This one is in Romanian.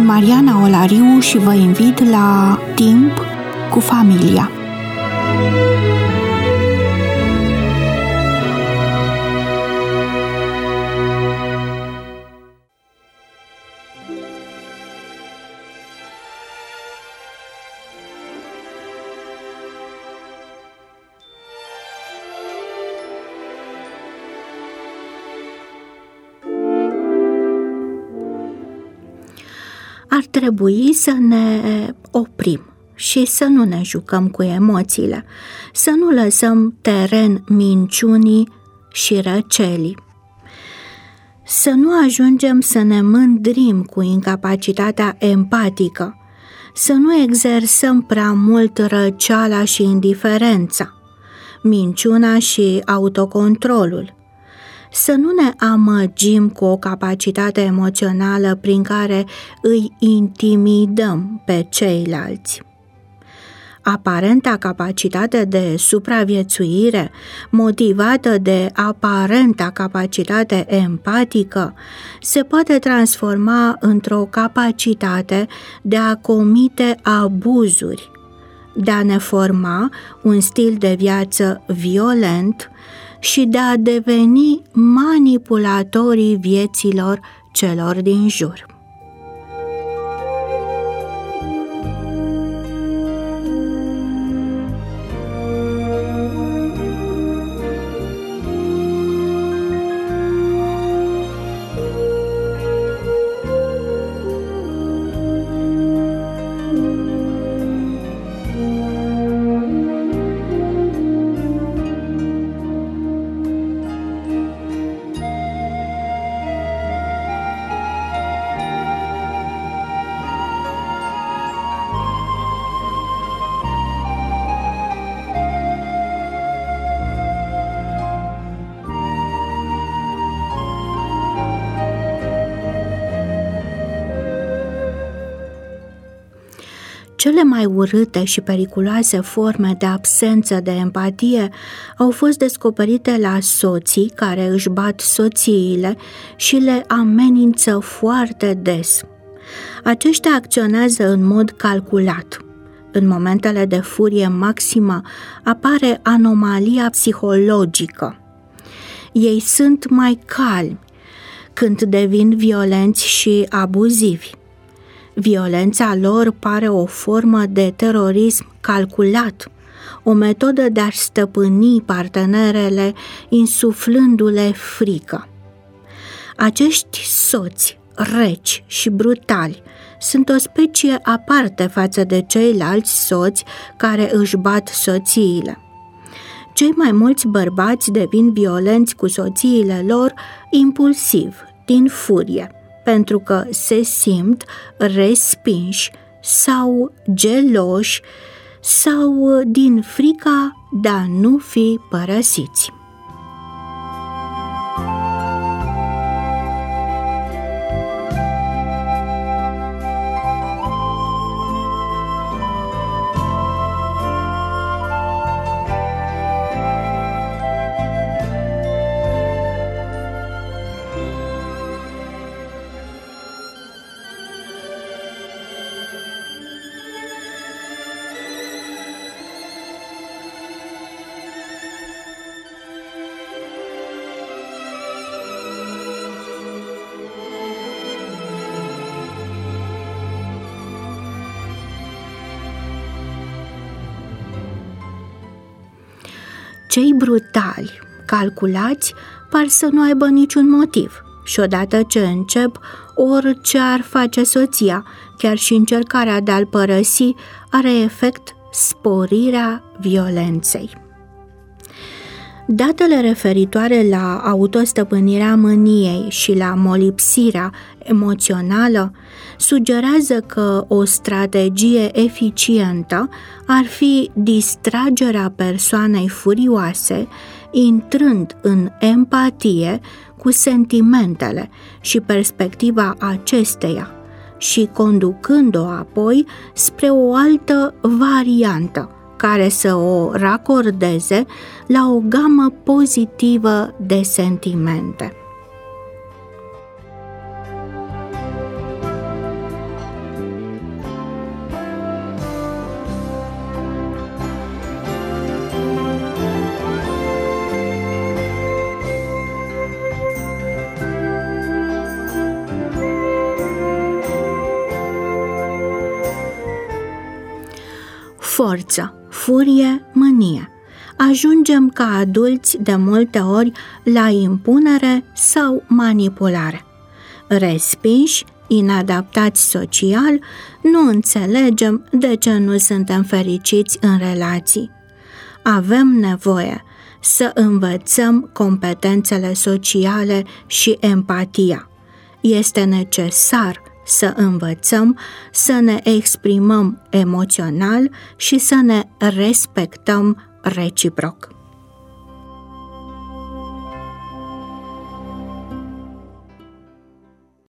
Sunt Mariana Olariu și vă invit la Timp cu familia. Ar trebui să ne oprim și să nu ne jucăm cu emoțiile, să nu lăsăm teren minciunii și răcelii, să nu ajungem să ne mândrim cu incapacitatea empatică, să nu exersăm prea mult răceala și indiferența, minciuna și autocontrolul, să nu ne amăgim cu o capacitate emoțională prin care îi intimidăm pe ceilalți. Aparenta capacitate de supraviețuire, motivată de aparenta capacitate empatică, se poate transforma într-o capacitate de a comite abuzuri, de a ne forma un stil de viață violent și de a deveni manipulatorii vieților celor din jur. Cele mai urâte și periculoase forme de absență de empatie au fost descoperite la soții care își bat soțiile și le amenință foarte des. Aceștia acționează în mod calculat. În momentele de furie maximă apare anomalia psihologică. Ei sunt mai calmi când devin violenți și abuzivi. Violența lor pare o formă de terorism calculat, o metodă de a-și stăpâni partenerele insuflându-le frică. Acești soți reci și brutali sunt o specie aparte față de ceilalți soți care își bat soțiile. Cei mai mulți bărbați devin violenți cu soțiile lor impulsiv, din furie, pentru că se simt respinși sau geloși sau din frica de a nu fi părăsiți. Cei brutali, calculați, par să nu aibă niciun motiv și odată ce încep, orice ar face soția, chiar și încercarea de a-l părăsi, are efect sporirea violenței. Datele referitoare la autostăpânirea mâniei și la molipsirea emoțională sugerează că o strategie eficientă ar fi distragerea persoanei furioase, intrând în empatie cu sentimentele și perspectiva acesteia și conducând-o apoi spre o altă variantă care să o racordeze la o gamă pozitivă de sentimente. forță, furie, mânie. Ajungem ca adulți de multe ori la impunere sau manipulare. Respinși, inadaptați social, nu înțelegem de ce nu suntem fericiți în relații. Avem nevoie să învățăm competențele sociale și empatia. Este necesar să învățăm să ne exprimăm emoțional și să ne respectăm reciproc.